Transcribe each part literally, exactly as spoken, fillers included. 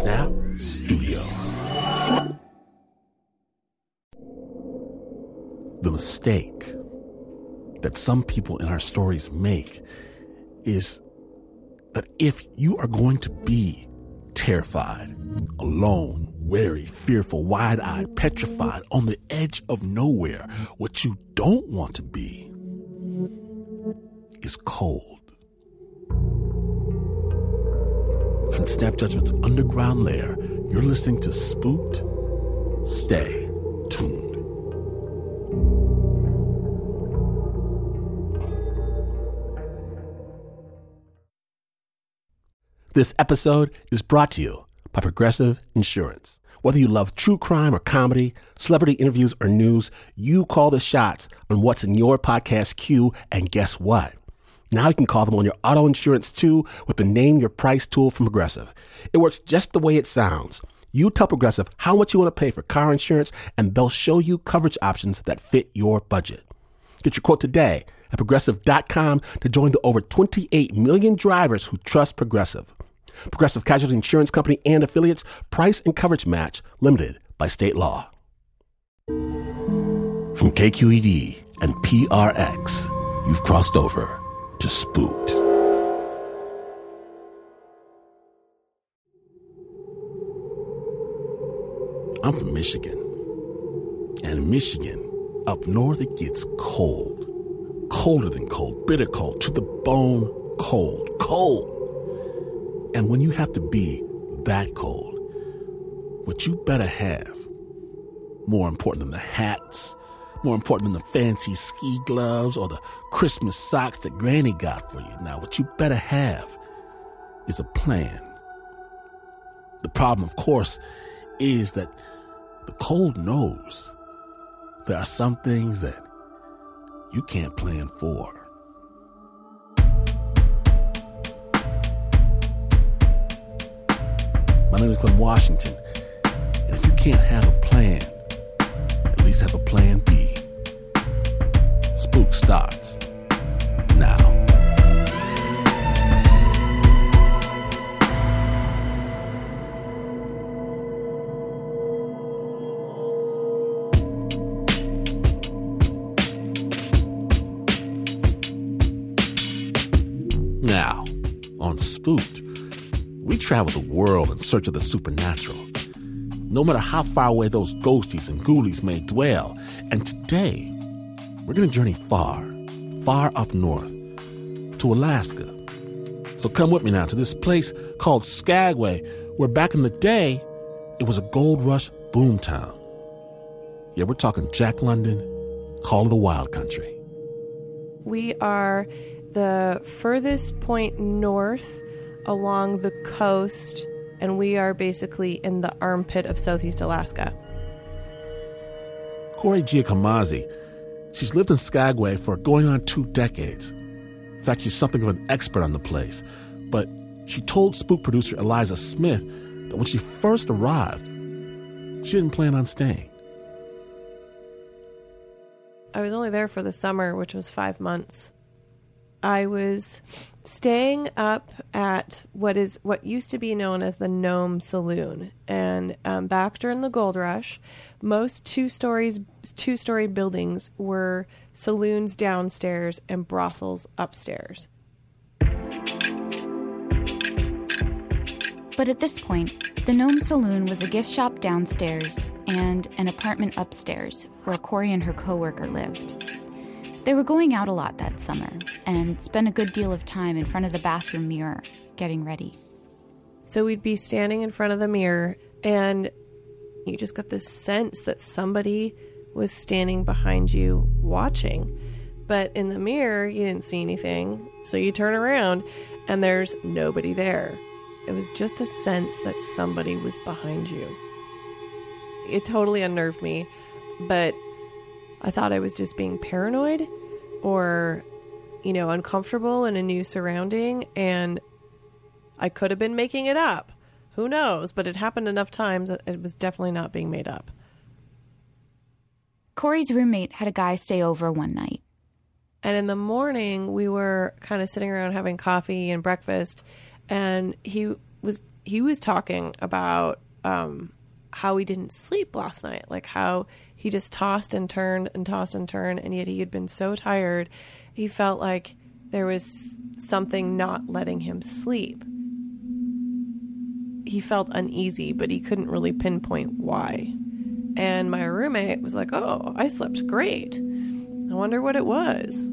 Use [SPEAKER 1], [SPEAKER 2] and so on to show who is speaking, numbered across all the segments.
[SPEAKER 1] Snap Studios. The mistake that some people in our stories make is that if you are going to be terrified, alone, wary, fearful, wide-eyed, petrified, on the edge of nowhere, what you don't want to be is cold. From Snap Judgment's underground lair, you're listening to Spooked. Stay tuned. This episode is brought to you by Progressive Insurance. Whether you love true crime or comedy, celebrity interviews or news, you call the shots on what's in your podcast queue, and guess what? Now you can call them on your auto insurance too with the Name Your Price tool from Progressive. It works just the way it sounds. You tell Progressive how much you want to pay for car insurance, and they'll show you coverage options that fit your budget. Get your quote today at Progressive dot com to join the over twenty-eight million drivers who trust Progressive. Progressive Casualty Insurance Company and Affiliates. Price and coverage match limited by state law. From K Q E D and P R X, you've crossed over to Spooked. I'm from Michigan. And in Michigan, up north, it gets cold. Colder than cold, bitter cold, to the bone cold, cold. And when you have to be that cold, what you better have, more important than the hats, more important than the fancy ski gloves or the Christmas socks that Granny got for you. Now, what you better have is a plan. The problem, of course, is that the cold knows there are some things that you can't plan for. My name is Clem Washington, and if you can't have a plan, at least have a plan B. Spook starts now. Now, on Spooked, we travel the world in search of the supernatural, no matter how far away those ghosties and ghoulies may dwell. And today, we're going to journey far, far up north to Alaska. So come with me now to this place called Skagway, where back in the day, it was a gold rush boomtown. Yeah, we're talking Jack London, Call of the Wild Country.
[SPEAKER 2] We are the furthest point north along the coast, and we are basically in the armpit of Southeast Alaska.
[SPEAKER 1] Corey Giacomazzi, she's lived in Skagway for going on two decades. In fact, she's something of an expert on the place. But she told Spook producer Eliza Smith that when she first arrived, she didn't plan on staying.
[SPEAKER 2] I was only there for the summer, which was five months. I was staying up at what is what used to be known as the Gnome Saloon, and um, back during the gold rush, most two stories, two-story buildings were saloons downstairs and brothels upstairs.
[SPEAKER 3] But at this point, the Gnome Saloon was a gift shop downstairs and an apartment upstairs where Corey and her coworker lived. They were going out a lot that summer and spent a good deal of time in front of the bathroom mirror, getting ready.
[SPEAKER 2] So we'd be standing in front of the mirror, and you just got this sense that somebody was standing behind you watching. But in the mirror, you didn't see anything, so you turn around, and there's nobody there. It was just a sense that somebody was behind you. It totally unnerved me, but I thought I was just being paranoid or, you know, uncomfortable in a new surrounding, and I could have been making it up. Who knows? But it happened enough times that it was definitely not being made up.
[SPEAKER 3] Corey's roommate had a guy stay over one night.
[SPEAKER 2] And in the morning, we were kind of sitting around having coffee and breakfast, and he was he was talking about um, how he didn't sleep last night, like how he just tossed and turned and tossed and turned, and yet he had been so tired, he felt like there was something not letting him sleep. He felt uneasy, but he couldn't really pinpoint why. And my roommate was like, oh, I slept great. I wonder what it was.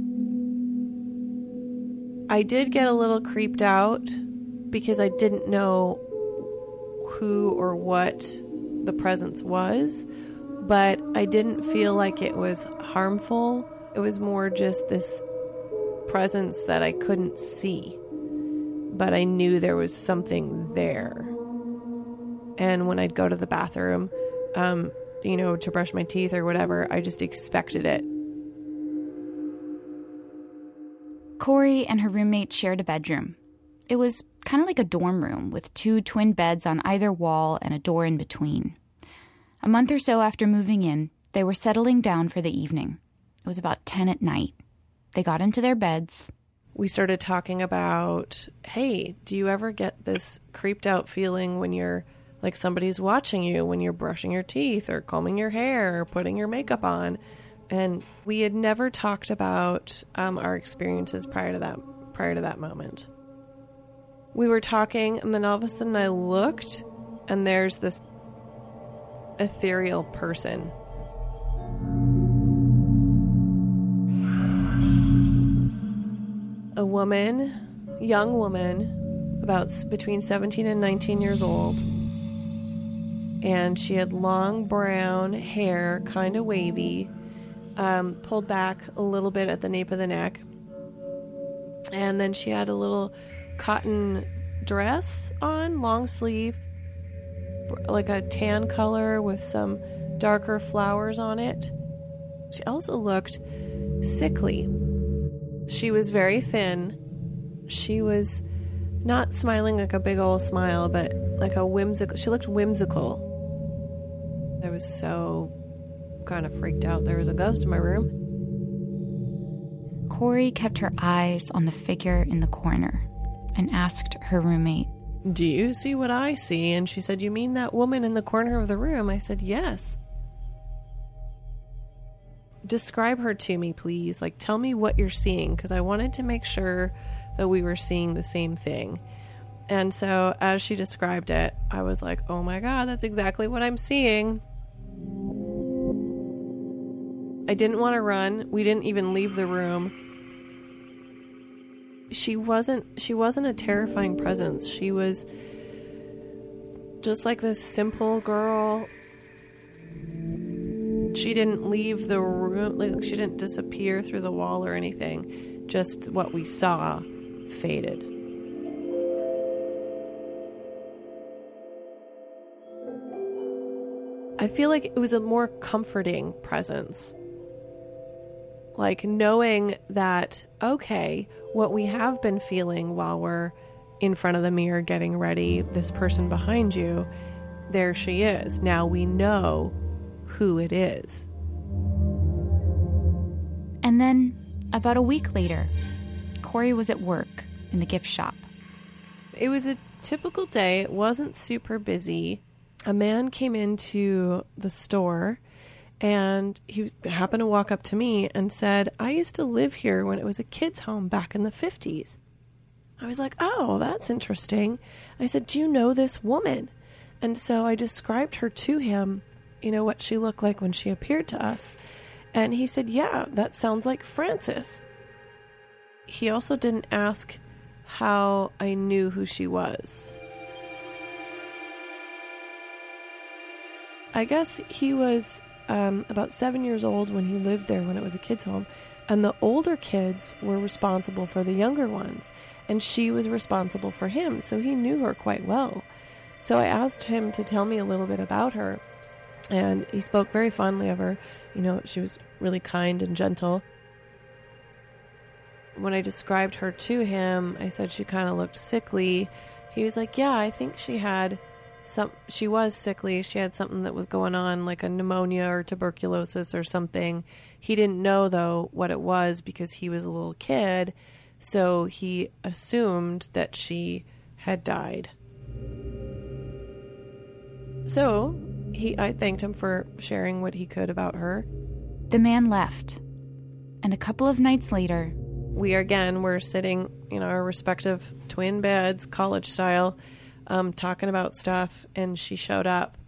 [SPEAKER 2] I did get a little creeped out because I didn't know who or what the presence was, but I didn't feel like it was harmful. It was more just this presence that I couldn't see, but I knew there was something there. And when I'd go to the bathroom, um, you know, to brush my teeth or whatever, I just expected it.
[SPEAKER 3] Corey and her roommate shared a bedroom. It was kind of like a dorm room with two twin beds on either wall and a door in between. A month or so after moving in, they were settling down for the evening. It was about ten at night. They got into their beds.
[SPEAKER 2] We started talking about, hey, do you ever get this creeped out feeling when you're like somebody's watching you when you're brushing your teeth or combing your hair or putting your makeup on? And we had never talked about um, our experiences prior to that prior to that moment. We were talking, and then all of a sudden I looked, and there's this ethereal person. A woman, young woman, about between seventeen and nineteen years old. And she had long brown hair, kind of wavy, um, pulled back a little bit at the nape of the neck. And then she had a little cotton dress on, long sleeve, like a tan color with some darker flowers on it. She also looked sickly. She was very thin. She was not smiling like a big old smile, but like a whimsical. She looked whimsical. I was so kind of freaked out. There was a ghost in my room.
[SPEAKER 3] Corey kept her eyes on the figure in the corner and asked her roommate,
[SPEAKER 2] do you see what I see? And she said, you mean that woman in the corner of the room? I said, yes. Describe her to me, please. Like, tell me what you're seeing, because I wanted to make sure that we were seeing the same thing. And so as she described it, I was like, oh my God, that's exactly what I'm seeing. I didn't want to run. We didn't even leave the room. She wasn't, she wasn't a terrifying presence. She was just like this simple girl. She didn't leave the room, like she didn't disappear through the wall or anything. Just what we saw faded. I feel like it was a more comforting presence. Like knowing that, okay, what we have been feeling while we're in front of the mirror getting ready, this person behind you, there she is. Now we know who it is.
[SPEAKER 3] And then, about a week later, Corey was at work in the gift shop.
[SPEAKER 2] It was a typical day. It wasn't super busy. A man came into the store, and he happened to walk up to me and said, I used to live here when it was a kid's home back in the fifties. I was like, oh, that's interesting. I said, do you know this woman? And so I described her to him, you know, what she looked like when she appeared to us. And he said, yeah, that sounds like Frances. He also didn't ask how I knew who she was. I guess he was um, about seven years old when he lived there when it was a kid's home. And the older kids were responsible for the younger ones. And she was responsible for him. So he knew her quite well. So I asked him to tell me a little bit about her. And he spoke very fondly of her. You know, she was really kind and gentle. When I described her to him, I said she kind of looked sickly. He was like, yeah, I think she had some, she was sickly. She had something that was going on, like a pneumonia or tuberculosis or something. He didn't know, though, what it was because he was a little kid. So he assumed that she had died. So he, I thanked him for sharing what he could about her.
[SPEAKER 3] The man left, and a couple of nights later,
[SPEAKER 2] we again were sitting in our respective twin beds, college style, um, talking about stuff, and she showed up.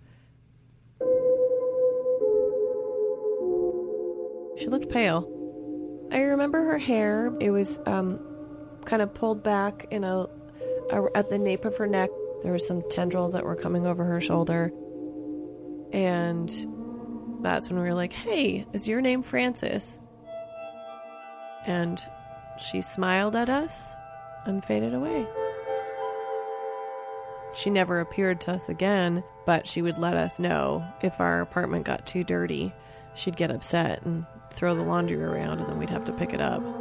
[SPEAKER 2] She looked pale. I remember her hair. It was um, kind of pulled back in a, a at the nape of her neck. There were some tendrils that were coming over her shoulder. And that's when we were like, hey, is your name Frances? And she smiled at us and faded away. She never appeared to us again, but she would let us know if our apartment got too dirty. She'd get upset and throw the laundry around, and then we'd have to pick it up.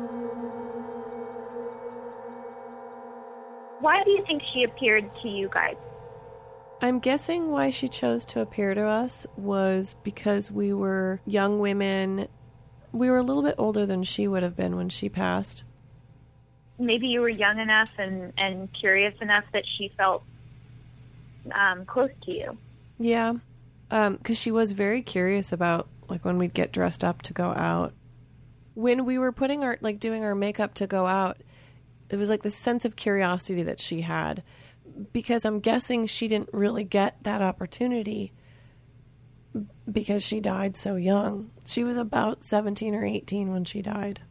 [SPEAKER 4] Why do you think she appeared to you guys?
[SPEAKER 2] I'm guessing why she chose to appear to us was because we were young women. We were a little bit older than she would have been when she passed.
[SPEAKER 4] Maybe you were young enough and, and curious enough that she felt um, close to you.
[SPEAKER 2] Yeah, because um, she was very curious about, like, when we'd get dressed up to go out. When we were putting our, like, doing our makeup to go out, it was like this sense of curiosity that she had, because I'm guessing she didn't really get that opportunity because she died so young. She was about seventeen or eighteen when she died.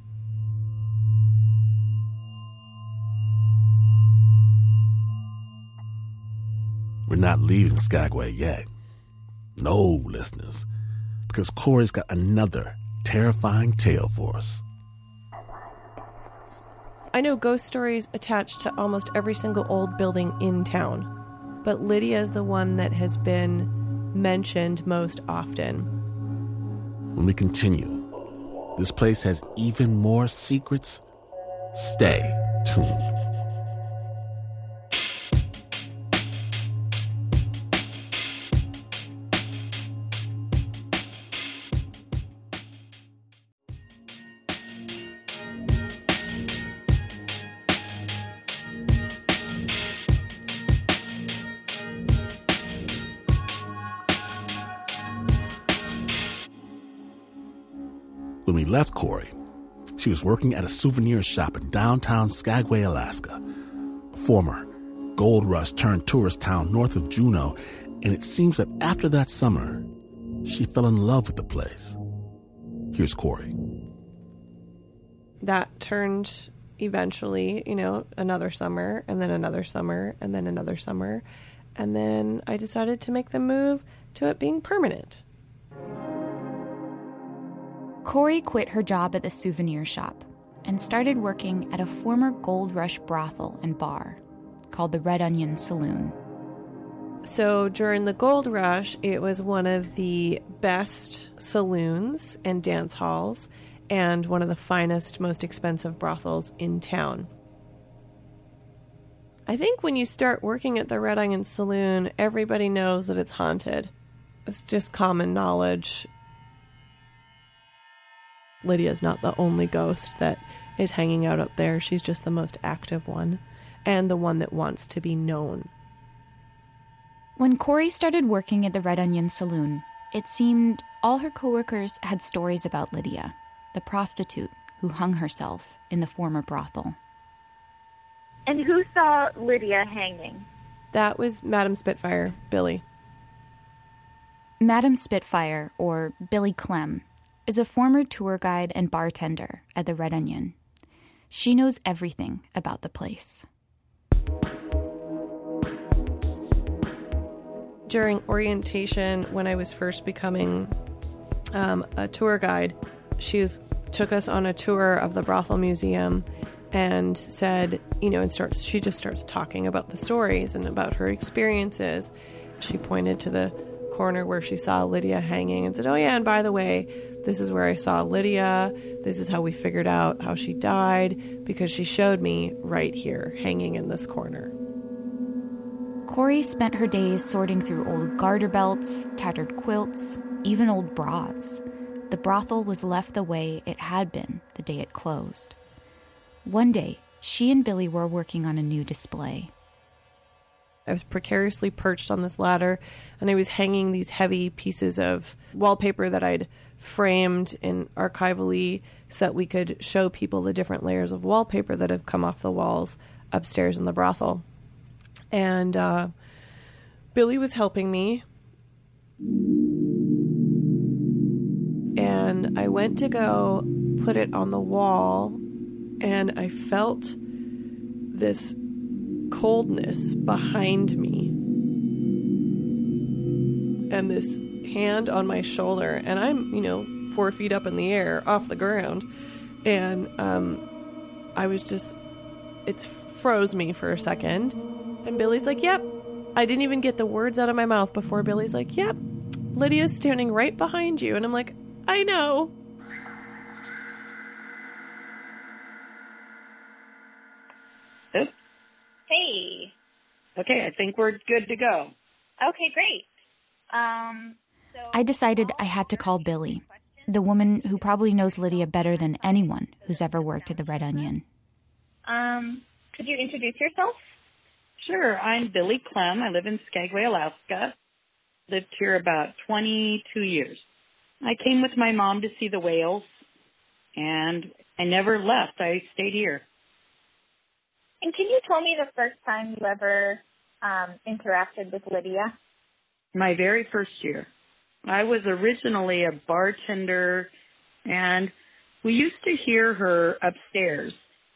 [SPEAKER 1] We're not leaving Skagway yet. No, listeners, because Corey's got another terrifying tale for us.
[SPEAKER 2] I know ghost stories attached to almost every single old building in town, but Lydia is the one that has been mentioned most often.
[SPEAKER 1] When we continue, this place has even more secrets. Stay tuned. When we left Corey, she was working at a souvenir shop in downtown Skagway, Alaska, a former gold rush turned tourist town north of Juneau, and it seems that after that summer, she fell in love with the place. Here's Corey.
[SPEAKER 2] That turned eventually, you know, another summer, and then another summer, and then another summer, and then I decided to make the move to it being permanent.
[SPEAKER 3] Corey quit her job at the souvenir shop and started working at a former Gold Rush brothel and bar called the Red Onion Saloon.
[SPEAKER 2] So during the Gold Rush, it was one of the best saloons and dance halls and one of the finest, most expensive brothels in town. I think when you start working at the Red Onion Saloon, everybody knows that it's haunted. It's just common knowledge. Lydia's not the only ghost that is hanging out up there. She's just the most active one and the one that wants to be known.
[SPEAKER 3] When Corey started working at the Red Onion Saloon, it seemed all her coworkers had stories about Lydia, the prostitute who hung herself in the former brothel.
[SPEAKER 4] And who saw Lydia hanging?
[SPEAKER 2] That was Madame Spitfire, Billy.
[SPEAKER 3] Madame Spitfire, or Billy Clem, is a former tour guide and bartender at the Red Onion. She knows everything about the place.
[SPEAKER 2] During orientation, when I was first becoming um, a tour guide, she was, took us on a tour of the brothel museum and said, you know, and starts. She just starts talking about the stories and about her experiences. She pointed to the corner where she saw Lydia hanging and said, oh yeah, and by the way, this is where I saw Lydia. This is how we figured out how she died, because she showed me right here, hanging in this corner.
[SPEAKER 3] Corey spent her days sorting through old garter belts, tattered quilts, even old bras. The brothel was left the way it had been the day it closed. One day, she and Billy were working on a new display.
[SPEAKER 2] I was precariously perched on this ladder, and I was hanging these heavy pieces of wallpaper that I'd framed in archivally so that we could show people the different layers of wallpaper that have come off the walls upstairs in the brothel. And uh, Billy was helping me. And I went to go put it on the wall, and I felt this coldness behind me and this hand on my shoulder, and I'm, you know, four feet up in the air off the ground, and um, I was just, it froze me for a second, and Billy's like, yep. I didn't even get the words out of my mouth before Billy's like, yep, Lydia's standing right behind you, and I'm like, I know.
[SPEAKER 5] Oops.
[SPEAKER 4] Hey.
[SPEAKER 5] Okay, I think we're good to go.
[SPEAKER 4] Okay, great. Um, so
[SPEAKER 3] I decided I had to call Billy, the woman who probably knows Lydia better than anyone who's ever worked at the Red Onion.
[SPEAKER 4] Um, could you introduce yourself?
[SPEAKER 5] Sure, I'm Billy Clem. I live in Skagway, Alaska. Lived here about twenty-two years. I came with my mom to see the whales, and I never left. I stayed here.
[SPEAKER 4] And can you tell me the first time you ever um, interacted with Lydia?
[SPEAKER 5] My very first year. I was originally a bartender, and we used to hear her upstairs.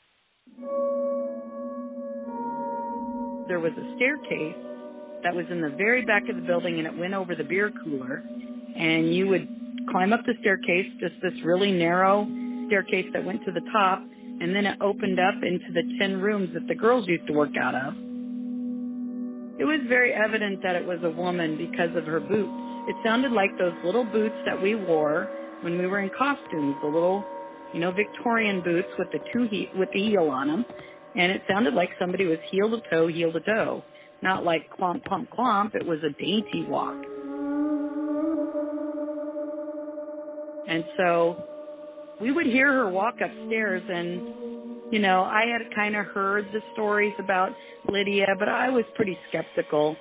[SPEAKER 5] There was a staircase that was in the very back of the building, and it went over the beer cooler, and you would climb up the staircase, just this really narrow staircase that went to the top, and then it opened up into the ten rooms that the girls used to work out of. It was very evident that it was a woman because of her boots. It sounded like those little boots that we wore when we were in costumes, the little, you know, Victorian boots with the two he- with the heel on them, and it sounded like somebody was heel to toe, heel to toe. Not like clomp, clomp, clomp. It was a dainty walk. And so we would hear her walk upstairs, and, you know, I had kind of heard the stories about Lydia, but I was pretty skeptical.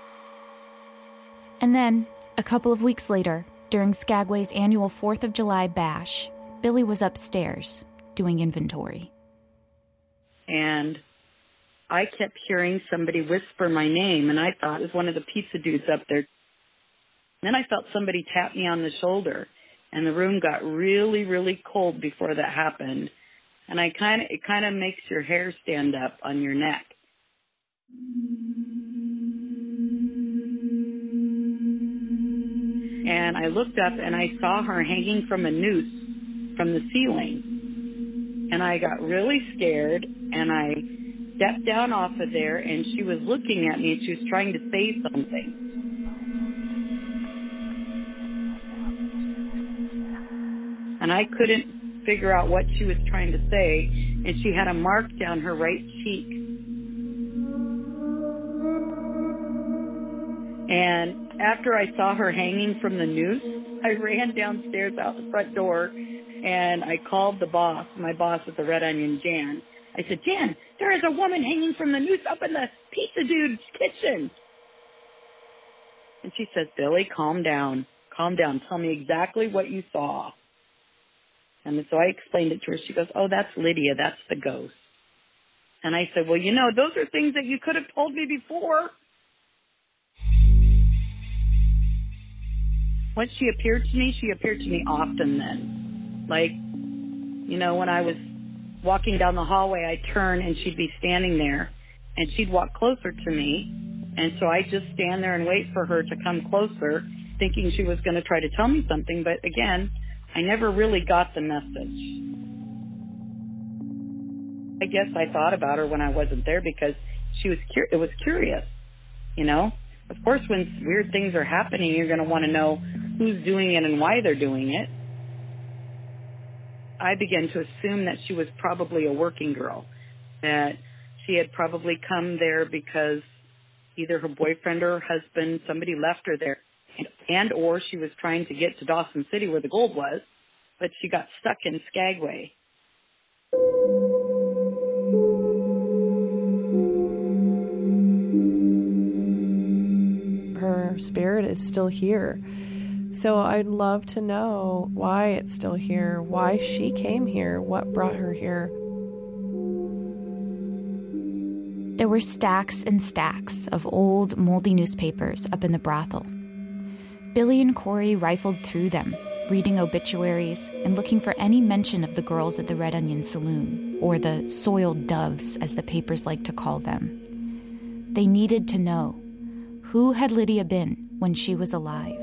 [SPEAKER 3] And then, a couple of weeks later, during Skagway's annual fourth of July bash, Billy was upstairs doing inventory.
[SPEAKER 5] And I kept hearing somebody whisper my name, and I thought it was one of the pizza dudes up there. Then I felt somebody tap me on the shoulder, and the room got really, really cold before that happened. And I kind of, it kind of makes your hair stand up on your neck. And I looked up, and I saw her hanging from a noose from the ceiling. And I got really scared, and I stepped down off of there, and she was looking at me, and she was trying to say something. And I couldn't figure out what she was trying to say, and she had a mark down her right cheek. And after I saw her hanging from the noose, I ran downstairs out the front door, and I called the boss, my boss at the Red Onion, Jan. I said, Jan, there is a woman hanging from the noose up in the pizza dude's kitchen. And she says, Billy, calm down. Calm down. Tell me exactly what you saw. And so I explained it to her. She goes, oh, that's Lydia. That's the ghost. And I said, well, you know, those are things that you could have told me before. Once she appeared to me, she appeared to me often then. Like, you know, when I was walking down the hallway, I'd turn and she'd be standing there, and she'd walk closer to me. And so I'd just stand there and wait for her to come closer, thinking she was going to try to tell me something. But again, I never really got the message. I guess I thought about her when I wasn't there because she was cur- it was curious, you know. Of course, when weird things are happening, you're going to want to know who's doing it and why they're doing it. I began to assume that she was probably a working girl, that she had probably come there because either her boyfriend or her husband, somebody left her there, and, and or she was trying to get to Dawson City where the gold was, but she got stuck in Skagway.
[SPEAKER 2] her spirit is still here. So I'd love to know why it's still here, why she came here, what brought her here.
[SPEAKER 3] There were stacks and stacks of old, moldy newspapers up in the brothel. Billy and Corey rifled through them, reading obituaries and looking for any mention of the girls at the Red Onion Saloon, or the soiled doves, as the papers like to call them. They needed to know, who had Lydia been when she was alive?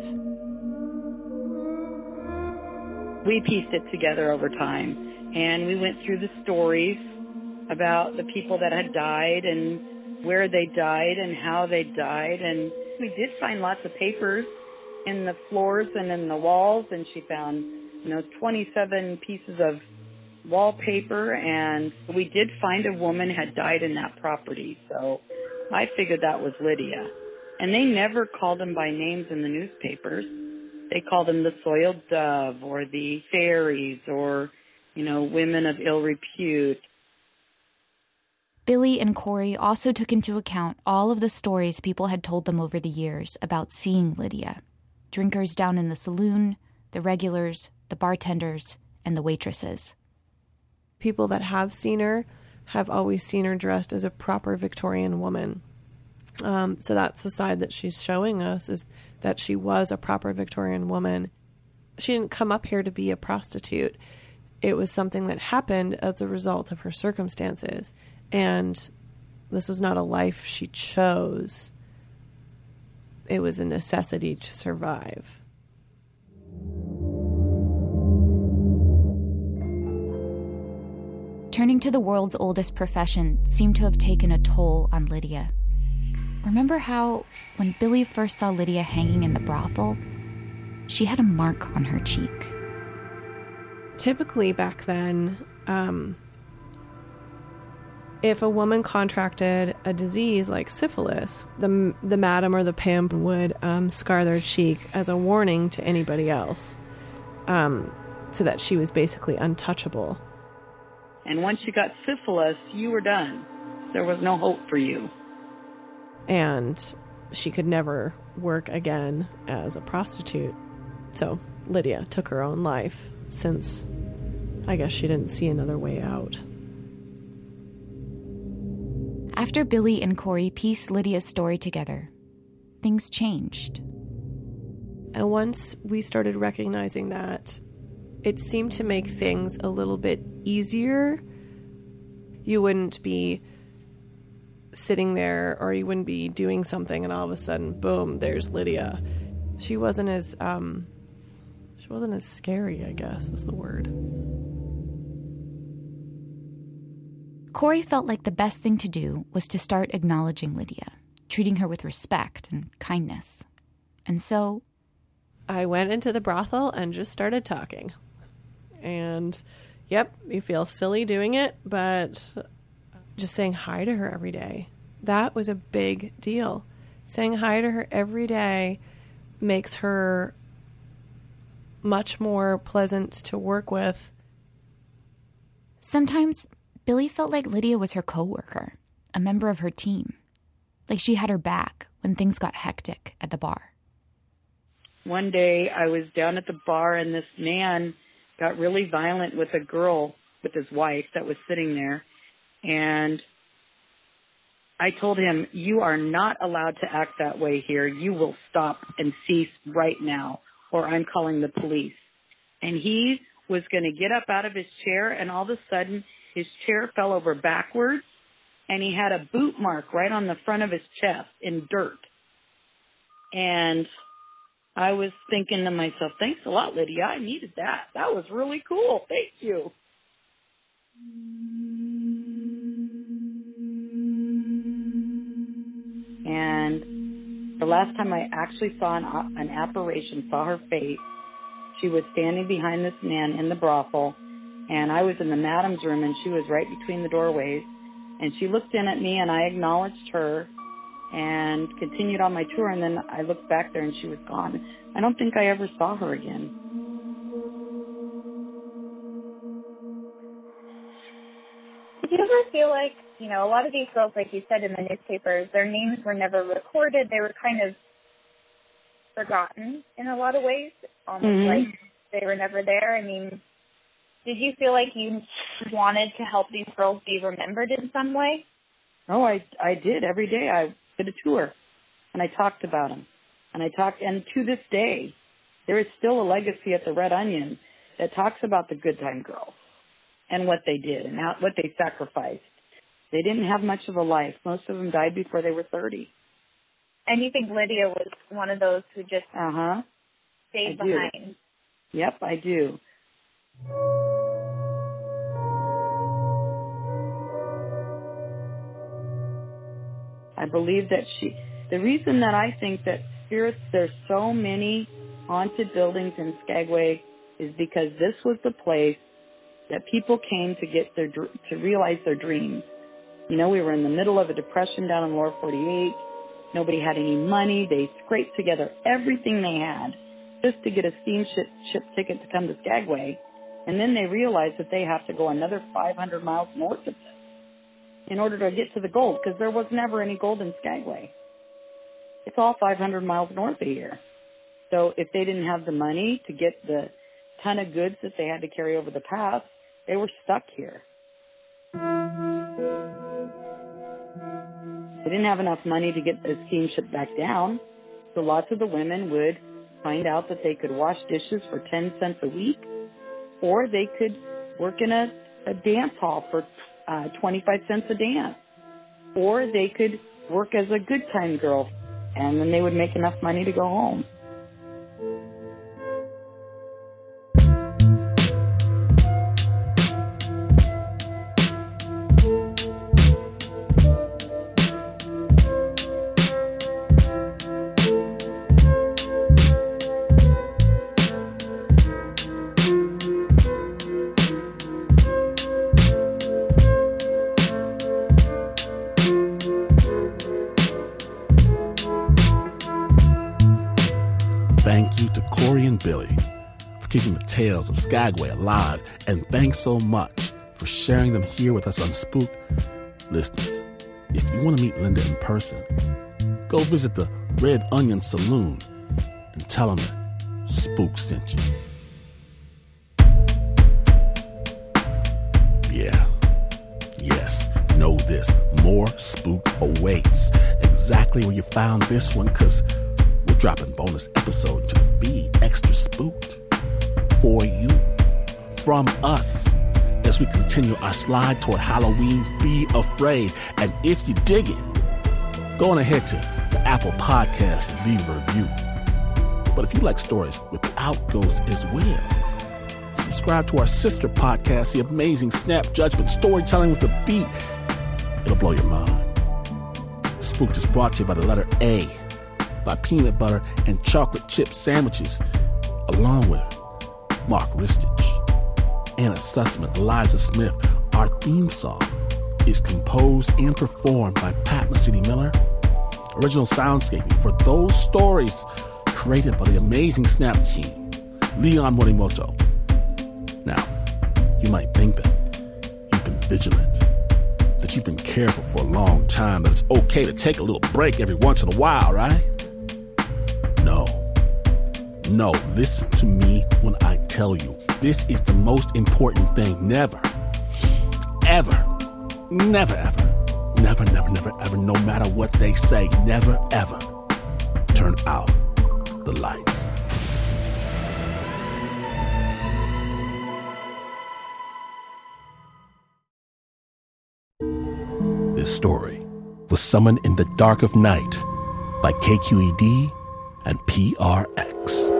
[SPEAKER 5] We pieced it together over time, and we went through the stories about the people that had died and where they died and how they died. And we did find lots of papers in the floors and in the walls, and she found, you know, twenty-seven pieces of wallpaper, and we did find a woman had died in that property. So I figured that was Lydia. And they never called them by names in the newspapers. They called them the Soiled Dove or the Fairies or, you know, women of ill repute.
[SPEAKER 3] Billy and Corey also took into account all of the stories people had told them over the years about seeing Lydia. Drinkers down in the saloon, the regulars, the bartenders, and the waitresses.
[SPEAKER 2] People that have seen her have always seen her dressed as a proper Victorian woman. Um, so that's the side that she's showing us, is that she was a proper Victorian woman. She didn't come up here to be a prostitute. It was something that happened as a result of her circumstances. And this was not a life she chose. It was a necessity to survive.
[SPEAKER 3] Turning to the world's oldest profession seemed to have taken a toll on Lydia. Remember how, when Billy first saw Lydia hanging in the brothel, she had a mark on her cheek?
[SPEAKER 2] Typically back then, um, if a woman contracted a disease like syphilis, the the madam or the pimp would um, scar their cheek as a warning to anybody else, um, so that she was basically untouchable.
[SPEAKER 5] And once you got syphilis, you were done. There was no hope for you.
[SPEAKER 2] And she could never work again as a prostitute. So Lydia took her own life, since I guess she didn't see another way out.
[SPEAKER 3] After Billy and Corey pieced Lydia's story together, things changed.
[SPEAKER 2] And once we started recognizing that, it seemed to make things a little bit easier. You wouldn't be sitting there, or you wouldn't be doing something and all of a sudden, boom, there's Lydia. She wasn't as, um, she wasn't as scary, I guess is the word.
[SPEAKER 3] Corey felt like the best thing to do was to start acknowledging Lydia, treating her with respect and kindness. And so
[SPEAKER 2] I went into the brothel and just started talking. And, yep, you feel silly doing it, but just saying hi to her every day, that was a big deal. Saying hi to her every day makes her much more pleasant to work with.
[SPEAKER 3] Sometimes Billy felt like Lydia was her coworker, a member of her team, like she had her back when things got hectic at the bar.
[SPEAKER 5] One day I was down at the bar and this man got really violent with a girl, with his wife that was sitting there. And I told him, you are not allowed to act that way here. You will stop and cease right now, or I'm calling the police. And he was going to get up out of his chair, and all of a sudden his chair fell over backwards, and he had a boot mark right on the front of his chest in dirt. And I was thinking to myself, thanks a lot, Lydia. I needed that. That was really cool. Thank you. And the last time I actually saw an, an apparition, saw her face, she was standing behind this man in the brothel, and I was in the madam's room, and she was right between the doorways. And she looked in at me, and I acknowledged her and continued on my tour, and then I looked back there, and she was gone. I don't think I ever saw her again.
[SPEAKER 4] Did you ever feel like, you know, a lot of these girls, like you said in the newspapers, their names were never recorded. They were kind of forgotten in a lot of ways, almost
[SPEAKER 5] Mhm.
[SPEAKER 4] like they were never there. I mean, did you feel like you wanted to help these girls be remembered in some way?
[SPEAKER 5] Oh, I I did. Every day I did a tour, and I talked about them. And I talked, and to this day, there is still a legacy at the Red Onion that talks about the Good Time Girls and what they did and how, what they sacrificed. They didn't have much of a life. Most of them died before they were thirty.
[SPEAKER 4] And you think Lydia was one of those who just
[SPEAKER 5] Uh-huh.
[SPEAKER 4] stayed
[SPEAKER 5] I do.
[SPEAKER 4] behind?
[SPEAKER 5] Yep, I do. I believe that she, the reason that I think that spirits, there's so many haunted buildings in Skagway is because this was the place that people came to get their, to realize their dreams. You know, we were in the middle of a depression down in Lower forty-eight. Nobody had any money. They scraped together everything they had just to get a steamship ship ticket to come to Skagway. And then they realized that they have to go another five hundred miles north of this in order to get to the gold, because there was never any gold in Skagway. It's all five hundred miles north of here. So if they didn't have the money to get the ton of goods that they had to carry over the pass, they were stuck here. They didn't have enough money to get the steamship back down, so lots of the women would find out that they could wash dishes for ten cents a week, or they could work in a, a dance hall for uh, twenty-five cents a dance, or they could work as a good time girl, and then they would make enough money to go home.
[SPEAKER 1] Thank you to Corey and Billy for keeping the tales of Skagway alive, and thanks so much for sharing them here with us on Spook. Listeners, if you want to meet Linda in person, go visit the Red Onion Saloon and tell them that Spook sent you. Yeah, yes, know this, more Spook awaits. Exactly where you found this one, because we're dropping bonus episodes to the feed, extra spooked for you, from us, as we continue our slide toward Halloween. Be afraid. And if you dig it, go on ahead to the Apple Podcast and leave a review. But if you like stories without ghosts as well, subscribe to our sister podcast, The Amazing Snap Judgment, storytelling with a beat. It'll blow your mind. Spooked is brought to you by the letter A, by Peanut Butter and Chocolate Chip Sandwiches, along with Mark Ristich, Anna Sussman, Eliza Smith. Our theme song is composed and performed by Pat Mesiti-Miller. Original soundscaping for those stories created by the Amazing Snap team, Leon Morimoto. Now, you might think that you've been vigilant, that you've been careful for a long time, that it's okay to take a little break every once in a while, right? No. No, listen to me when I tell you. This is the most important thing. Never, ever, never, ever, never, never, never, ever, no matter what they say, never, ever turn out the lights. This story was summoned in the dark of night by K Q E D and P R X.